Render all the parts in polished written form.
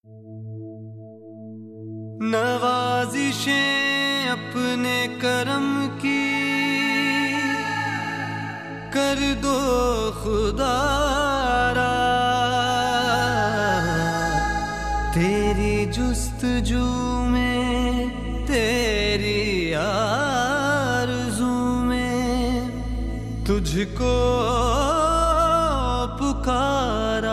नवाजिशें अपने करम की कर दो खुदारा, तेरी जुस्तजू में तेरी आरज़ू में तुझको पुकारा।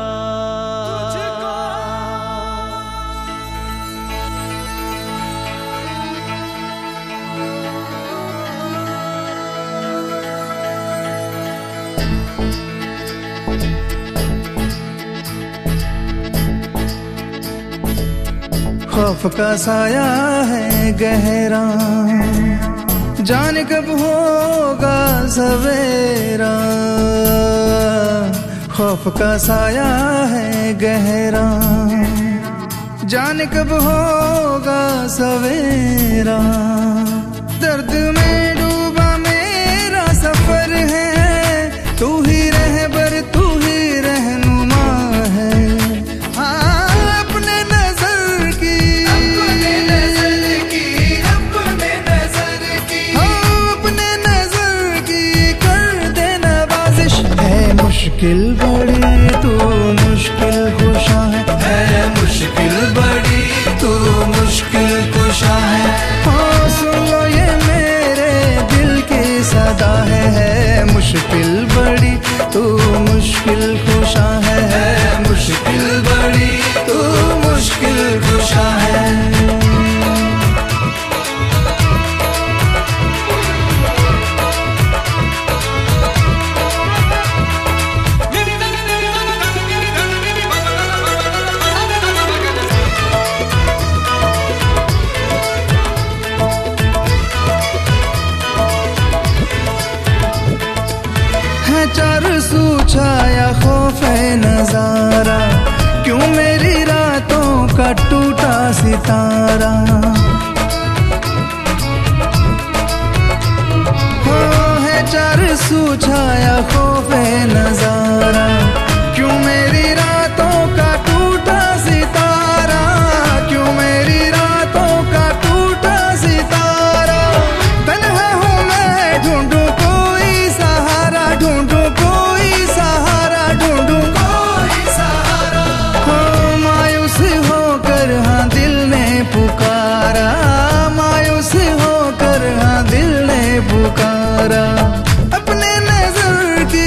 खौफ का साया है गहरा, जाने कब होगा सवेरा। खौफ का साया है गहरा, जाने कब होगा सवेरा। दर्द में डूबा मेरा सफर है, तू ही रहबर तू ही रहनुमा है। मुश्किल बड़ी तू मुश्किल कुशा है, मुश्किल बड़ी तू मुश्किल कुशा है। हाँ सुन लो ये मेरे दिल की सदा है, मुश्किल बड़ी तू मुश्किल कुशा है, मुश्किल बड़ी तू मुश्किल कुशा है। चार सू छाया खौफे नजारा, क्यों मेरी रातों का टूटा सितारा। हो है चार सू छाया खौफे नजारा, क्यों मेरी रातों का टूटा सितारा, क्यों मेरी रातों का टूटा सितारा। तन्हा हूँ मैं ढूंढूं कोई सहारा, ढूंढूं कोई सहारा, ढूंढूं कोई सहारा। हाँ मायूस होकर हाँ दिल ने पुकारा, मायूस होकर हाँ दिल ने पुकारा। अपने नजर की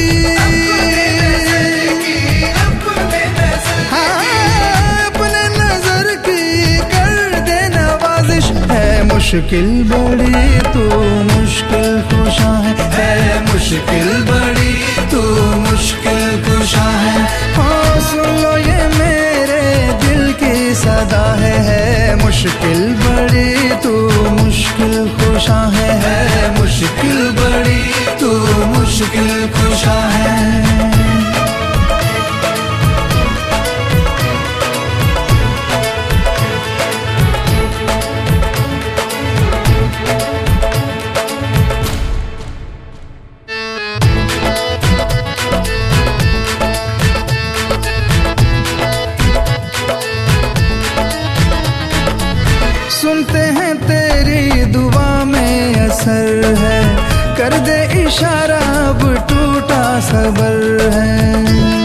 हाँ अपने नजर की कर दे नवाजिश है। मुश्किल बड़ी तू मुश्किल कुशा है, मुश्किल बड़ी तू मुश्किल कुशा है। हाँ सुन लो ये मेरे दिल की सदा है, मुश्किल बड़ी तू मुश्किल कुशा है, मुश्किल बड़ी तू मुश्किल कुशा है। सुनते हैं तेरी दुआ में असर है, कर दे इशारा अब टूटा सबर है।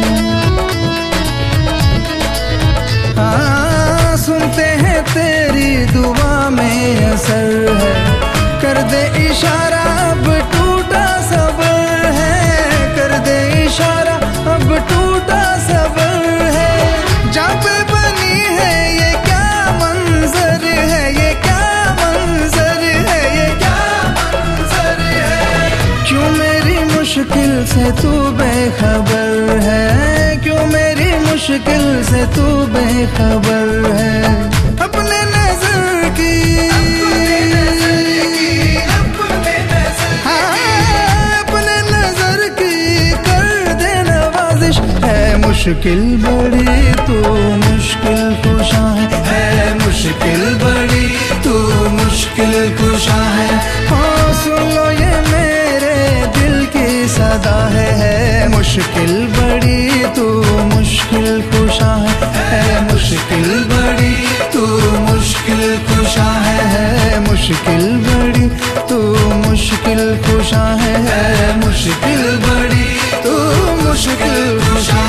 हाँ सुनते हैं तेरी दुआ में असर है, कर दे इशारा अब टूटा सबर है, कर दे इशारा अब टूटा सबर है। जहाँ पे बनी है ये क्या मंजर है, ये क्या मंजर है, ये क्या मंजर है। क्यों मेरी मुश्किल से तू बेखबर है, क्यों मेरी मुश्किल से तू बेखबर है। अपने नजर की हाँ अपने नजर की कर दे नवाजिश है। मुश्किल बड़ी तू मुश्किल कुशा है, मुश्किल बड़ी तू मुश्किल कुशा है। हाँ सुन लो ये मेरे दिल की सदा है, मुश्किल बड़ी तू मुश्किल कुशा है, मुश्किल मुश्किल बड़ी तू मुश्किल कुशा है मुश्किल बड़ी तू मुश्किल कुशा है मुश्किल बड़ी तू मुश्किल कुशा